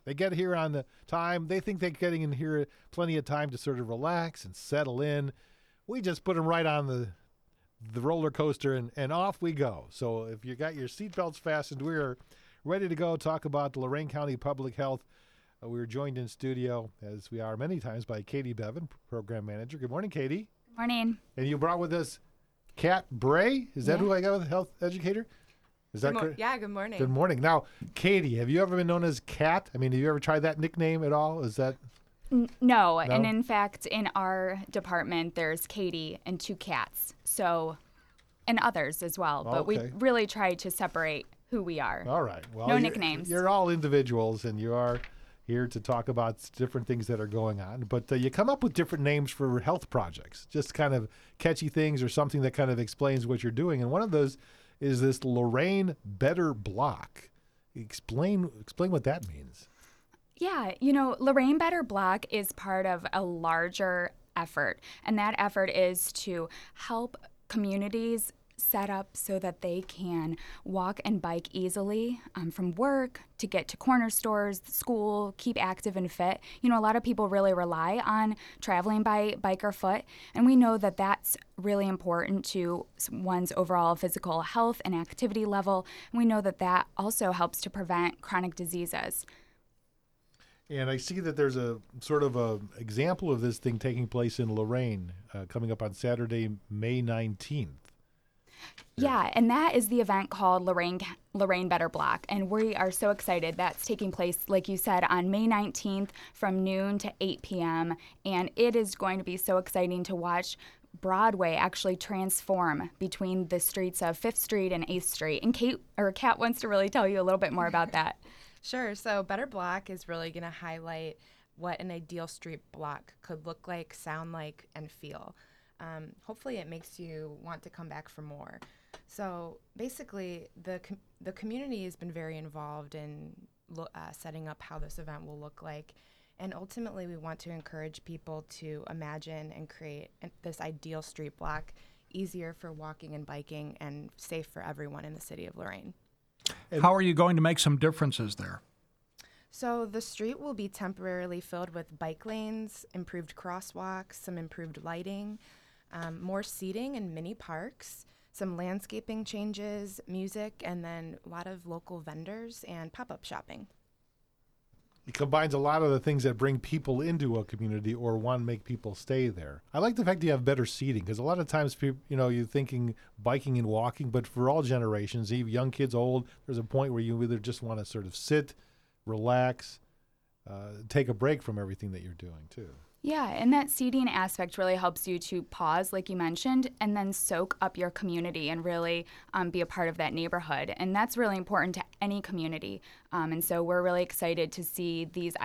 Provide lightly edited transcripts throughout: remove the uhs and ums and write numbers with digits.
They get here on the time. They think they're getting in here plenty of time to sort of relax and settle in. We just put them right on the roller coaster and off we go. So if you got your seatbelts fastened, we are ready to go talk about Lorain County Public Health. We are joined in studio, as we are many times, by Katie Bevan, Program Manager. Good morning, Katie. Good morning. And you brought with us Kat Bray. Is that who I got with, Health Educator? Is that correct? Yeah, good morning. Good morning. Now, Katie, have you ever been known as Kat? I mean, have you ever tried that nickname at all? Is that... No, and in fact, in our department, there's Katie and 2 cats, so, and others as well. But we really try to separate who we are. All right. Well, no nicknames. You're all individuals, and you are here to talk about different things that are going on. But you come up with different names for health projects, just kind of catchy things or something that kind of explains what you're doing. And one of those is this Lorain Better Block. Explain what that means. Yeah, Lorain Better Block is part of a larger effort, and that effort is to help communities set up so that they can walk and bike easily from work to get to corner stores, school, keep active and fit. A lot of people really rely on traveling by bike or foot, and we know that that's really important to one's overall physical health and activity level, and we know that that also helps to prevent chronic diseases. And I see that there's a sort of a example of this thing taking place in Lorain coming up on Saturday, May 19th. Yeah, and that is the event called Lorain Better Block, and we are so excited. That's taking place, like you said, on May 19th from noon to 8 p.m., and it is going to be so exciting to watch Broadway actually transform between the streets of 5th Street and 8th Street. And Kat wants to really tell you a little bit more about that. Sure. So Better Block is really going to highlight what an ideal street block could look like, sound like, and feel. Hopefully it makes you want to come back for more. So basically, the community has been very involved in setting up how this event will look like. And ultimately, we want to encourage people to imagine and create this ideal street block easier for walking and biking and safe for everyone in the city of Lorain. How are you going to make some differences there? So the street will be temporarily filled with bike lanes, improved crosswalks, some improved lighting, more seating and mini parks, some landscaping changes, music, and then a lot of local vendors and pop-up shopping. It combines a lot of the things that bring people into a community or want to make people stay there. I like the fact that you have better seating because a lot of times, people, you're thinking biking and walking, but for all generations, even young kids, old, there's a point where you either just want to sort of sit, relax, take a break from everything that you're doing too. Yeah, and that seating aspect really helps you to pause, like you mentioned, and then soak up your community and really be a part of that neighborhood. And that's really important to any community. And so we're really excited to see this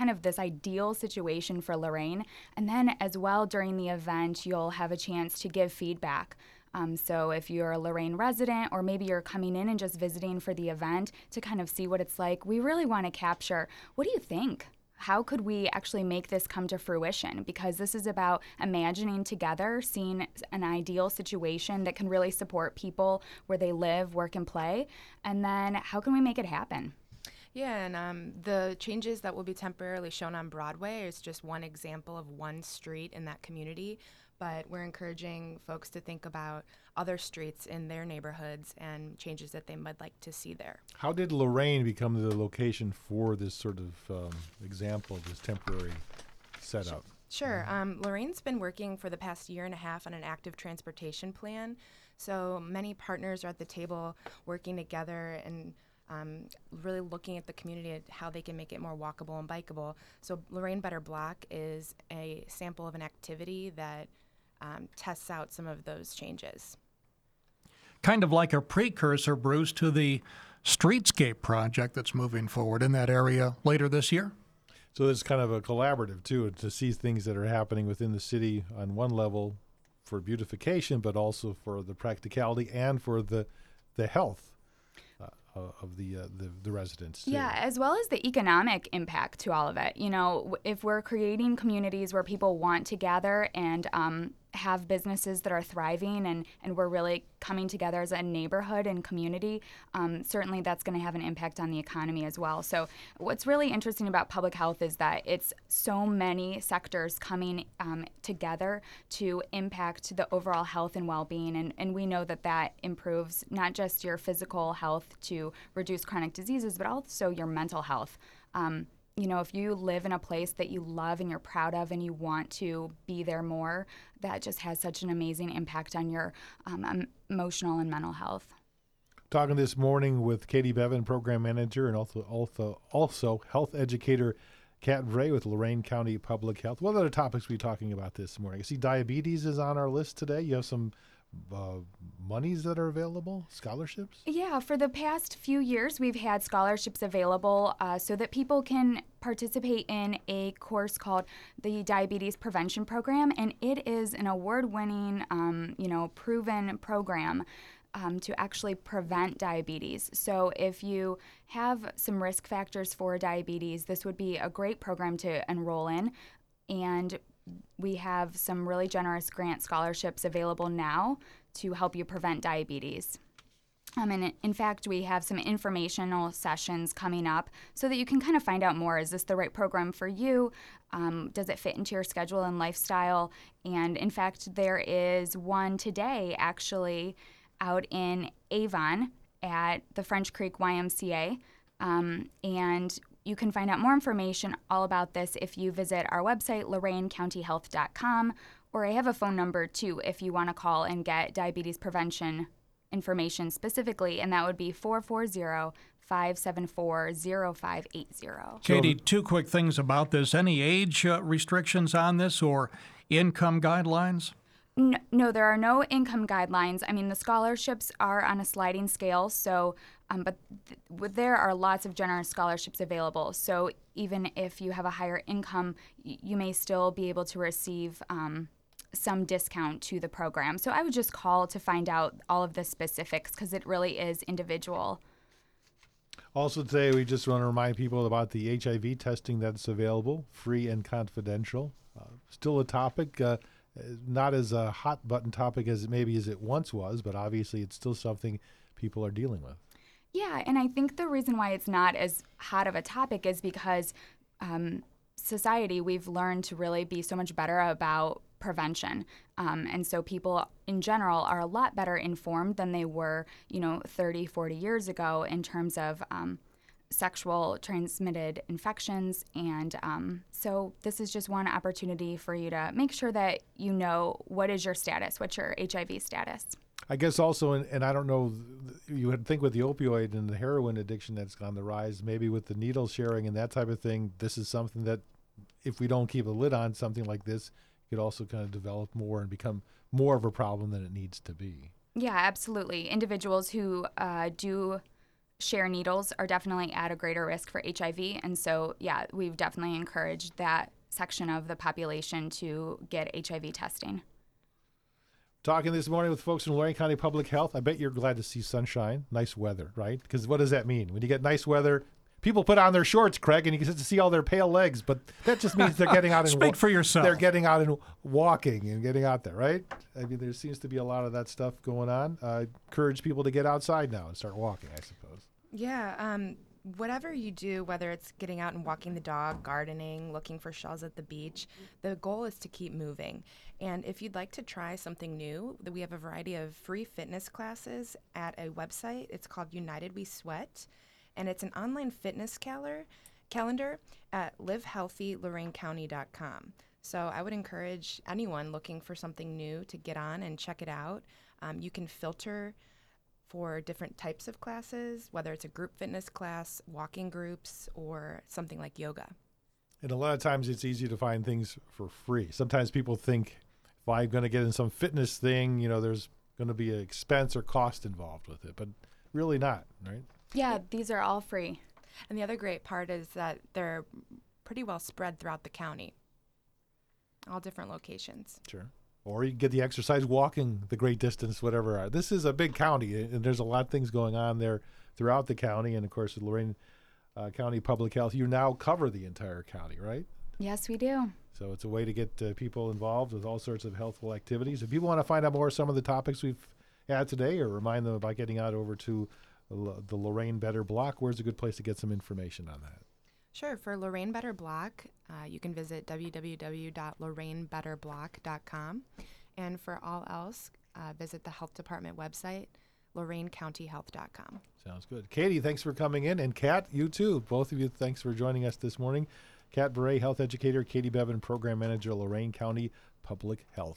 ideal situation for Lorain. And then as well during the event, you'll have a chance to give feedback. So if you're a Lorain resident or maybe you're coming in and just visiting for the event to kind of see what it's like, we really want to capture, what do you think? How could we actually make this come to fruition? Because this is about imagining together, seeing an ideal situation that can really support people where they live, work, and play. And then how can we make it happen? Yeah, and the changes that will be temporarily shown on Broadway is just one example of one street in that community. But we're encouraging folks to think about other streets in their neighborhoods and changes that they might like to see there. How did Lorain become the location for this sort of example, this temporary setup? Sure. Lorain's been working for the past year and a half on an active transportation plan. So many partners are at the table working together and really looking at the community at how they can make it more walkable and bikeable. So Lorain Better Block is a sample of an activity that tests out some of those changes. Kind of like a precursor, Bruce, to the Streetscape project that's moving forward in that area later this year? So it's kind of a collaborative, too, to see things that are happening within the city on one level for beautification, but also for the practicality and for the health of the residents, too. Yeah, as well as the economic impact to all of it. If we're creating communities where people want to gather and have businesses that are thriving and we're really coming together as a neighborhood and community, certainly that's going to have an impact on the economy as well. So what's really interesting about public health is that it's so many sectors coming together to impact the overall health and well-being. And we know that that improves not just your physical health to reduce chronic diseases, but also your mental health. If you live in a place that you love and you're proud of and you want to be there more, that just has such an amazing impact on your emotional and mental health. Talking this morning with Katie Bevan, program manager, and also health educator Kat Vray with Lorain County Public Health. What other topics are we talking about this morning? I see diabetes is on our list today. You have some monies that are available, scholarships? Yeah, for the past few years, we've had scholarships available so that people can participate in a course called the Diabetes Prevention Program, and it is an award-winning, proven program to actually prevent diabetes. So if you have some risk factors for diabetes, this would be a great program to enroll in. And we have some really generous grant scholarships available now to help you prevent diabetes. And in fact, we have some informational sessions coming up so that you can kind of find out more. Is this the right program for you? Does it fit into your schedule and lifestyle? And in fact, there is one today actually out in Avon at the French Creek YMCA. And you can find out more information all about this if you visit our website, loraincountyhealth.com, or I have a phone number too if you want to call and get diabetes prevention information specifically, and that would be 440-574-0580. Katie, two quick things about this. Any age restrictions on this or income guidelines? No, there are no income guidelines. I mean, the scholarships are on a sliding scale, so but there are lots of generous scholarships available. So even if you have a higher income, you may still be able to receive some discount to the program. So I would just call to find out all of the specifics because it really is individual. Also today, we just want to remind people about the HIV testing that's available, free and confidential. Still a topic. Not as a hot button topic as it once was, but obviously it's still something people are dealing with. Yeah, and I think the reason why it's not as hot of a topic is because society, we've learned to really be so much better about prevention. And so people in general are a lot better informed than they were, 30, 40 years ago in terms of sexual transmitted infections. And so this is just one opportunity for you to make sure that you know what is your status, what's your HIV status. I guess also, and I don't know, you would think with the opioid and the heroin addiction that's on the rise, maybe with the needle sharing and that type of thing, this is something that if we don't keep a lid on something like this, it could also kind of develop more and become more of a problem than it needs to be. Yeah, absolutely. Individuals who do share needles are definitely at a greater risk for HIV. And so, yeah, we've definitely encouraged that section of the population to get HIV testing. Talking this morning with folks in Lorain County Public Health. I bet you're glad to see sunshine, nice weather, right? Because what does that mean? When you get nice weather, people put on their shorts, Craig, and you get to see all their pale legs, but that just means they're getting out and Speak for yourself. They're getting out and walking and getting out there, right? I mean, there seems to be a lot of that stuff going on. Encourage people to get outside now and start walking, I suppose. Yeah, whatever you do, whether it's getting out and walking the dog, gardening, looking for shells at the beach, the goal is to keep moving. And if you'd like to try something new, we have a variety of free fitness classes at a website. It's called United We Sweat, and it's an online fitness calendar at livehealthylorainecounty.com. So I would encourage anyone looking for something new to get on and check it out. You can filter for different types of classes, whether it's a group fitness class, walking groups, or something like yoga. And a lot of times it's easy to find things for free. Sometimes people think if I'm going to get in some fitness thing, there's going to be an expense or cost involved with it, but really not, right? Yeah, these are all free. And the other great part is that they're pretty well spread throughout the county, all different locations. Sure. Or you get the exercise walking the great distance, whatever. This is a big county, and there's a lot of things going on there throughout the county. And, of course, with Lorain County Public Health, you now cover the entire county, right? Yes, we do. So it's a way to get people involved with all sorts of healthful activities. If people want to find out more of some of the topics we've had today, or remind them about getting out over to the Lorraine Better Block, where's a good place to get some information on that? Sure. For Lorraine Better Block, you can visit www.lorainebetterblock.com. And for all else, visit the health department website, loraincountyhealth.com. Sounds good. Katie, thanks for coming in. And Kat, you too. Both of you, thanks for joining us this morning. Kat Beret, health educator, Katie Bevan, program manager, Lorain County Public Health.